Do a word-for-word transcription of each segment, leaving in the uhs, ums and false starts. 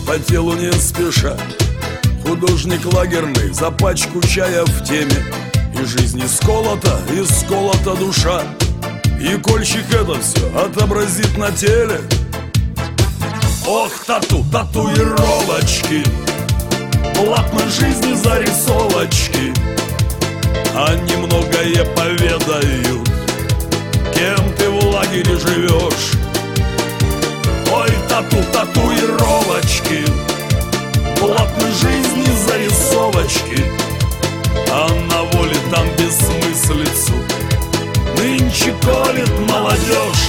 по телу не спеша. Художник лагерный, за пачку чая в теме. И жизнь исколота, исколота душа. И кольщик это все отобразит на теле. Ох, тату, татуировочки, платной жизни зарисовочки. Они многое поведают, кем ты в лагере живешь. Ой, тату, татуировочки, платной жизни зарисовочки. А на воле там бессмыслицу нынче колет молодежь.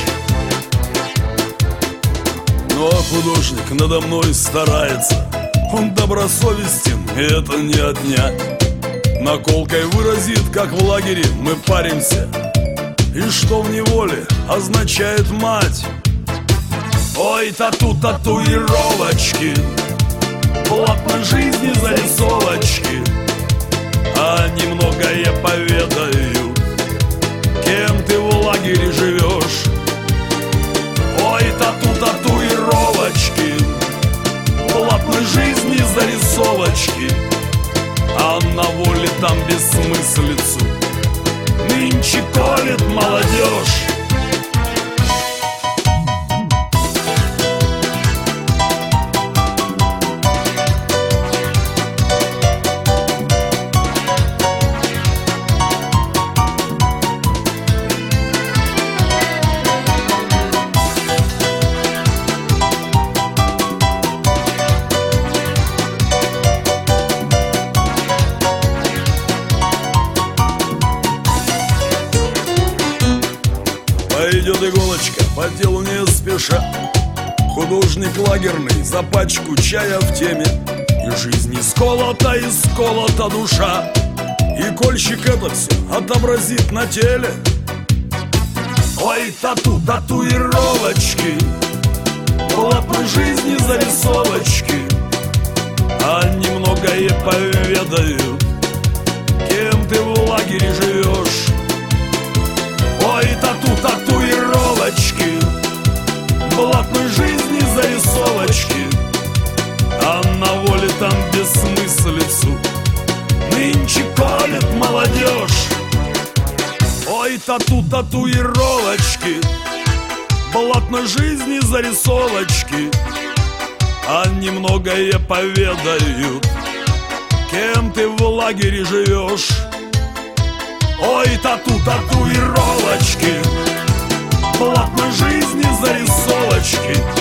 Но художник надо мной старается, он добросовестен, и это не от дня. Наколкой выразит, как в лагере мы паримся, и что в неволе означает мать. Ой, тату, татуировочки, платной жизни зарисовочки. Они многое поведают, кем ты в лагере живешь. Ой, тату, татуировочки, платной жизни зарисовочки. А на воле там бессмыслицу нынче колет молодежь. Пойдет иголочка по телу не спеша. Художник лагерный, за пачку чая в теме. И жизнь исколота, исколота душа. И кольщик это все отобразит на теле. Ой, тату, татуировочки, платной жизни зарисовочки. Они многое поведают, кем ты в лагере живешь. Ой, тату, татуировочки, платной жизни зарисовочки. А на воле там бессмыслицу нынче колет молодежь. Ой, тату, татуировочки, платной жизни зарисовочки. Они многое поведают, кем ты в лагере живешь. Ой, тату, татуировочки, платной жизни зарисовочки.